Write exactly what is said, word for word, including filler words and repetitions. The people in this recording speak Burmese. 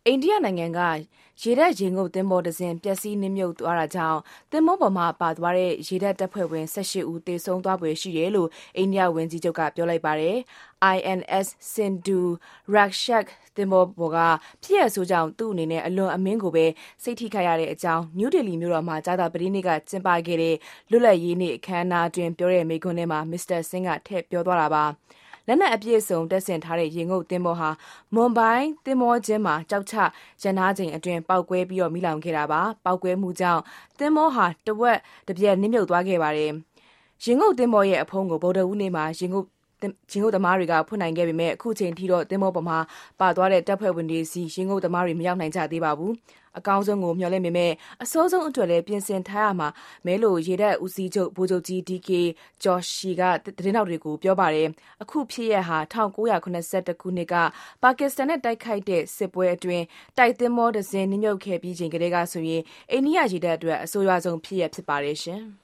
အိန္ဒိယနိုင်ငံကရေတပ်ရေငုပ်သင်္ဘောတစ်စင်းပျက်စီးနစ်မြုပ်သွားတာကြောင့်သင်္ဘောပေါ်မှာပါသွားတဲ့ရေတပ်တပ်ဖွဲ့ဝင်၁၈ဦးသေဆုံးသွားဖွယ်ရှိတယ်လို့အိန္ဒိယဝန်ကြီးချုပ်ကပြောလိုက်ပါတယ်။ I N S Sindhu Rakshak သင်္ဘောပေါ်ကဖြစ်ရပ်ဆိုးကြောင့်သူ့အနေနဲ့အလွန်အမင်းကိုပဲစိတ်ထိခိုက်ရတဲ့အကြောင်းနယူးဒေလီမြို့တော်မှာကြာသပတေးနေ့ကကျင်းပခဲ့တဲ့လွတ်လပ်ရေးနေ့အခမ်းအနားတွင်ပြောတဲ့မိန့်ခွန်းထဲမှာမစ္စတာဆင်းကထည့်ပြောသွားတာပါ။လက်နက်အပြည့်အစုံတပ်ဆင်ထားတဲ့ရေငုပ်သင်္ဘောဟာမွန်ဘိုင်းသင်္ဘောကျင်းမှာကြောက်ချရန်နာချိန်အတွင်းပောက်ကွဲပြီးမိလောင်ခဲ့တာပါ။ပောက်ကွဲမှုကြောင့်သင်္ဘောဟာတဝက်တပြက်နစ်မြုပ်သွားခဲ့ပါတယ်။ရေငုပ်သင်္ဘောရဲ့အဖုံးကိုဗုဒ္ဓဟူးနေ့မှာရေငုပ်ရင်ငုတ်သမားတွေကဖွင့်နိုင်ခဲ့ပေမဲ့အခုချိန်ထိတော့သင်္ဘောပေါ်မှာပါသွားတဲ့တပ်ဖွဲ့ဝင်တွေစီရင်ငုတ်သမားတွေမရောက်နိုင်ကြသေးပါဘူး။အကောင်းဆုံးကိုမျှော်လင့်ပေမဲ့အစိုးဆုံးအတွက်လည်းပြင်ဆင်ထားရမှာမဲလို့ရေတပ်ဦးစီးချုပ်ဗိုလ်ချုပ်ကြီး D K Joshi ကသတင်းထောက်တွေကိုပြောပါတယ်။အခုဖြစ်ရပ်ဟာ၁၉၇၁ခုနှစ်ကပါကစ္စတန်နဲ့တိုက်ခိုက်တဲ့စစ်ပွဲအတွင်းတိုက်သင်္ဘောတစ်စင်းနစ်မြုပ်ခဲ့ပြီးချိန်ကတည်းကဆိုရင်အိန္ဒိယရေတပ်အတွက်အဆိုးရွားဆုံးဖြစ်ရပ်ဖြစ်ပါတယ်ရှင်။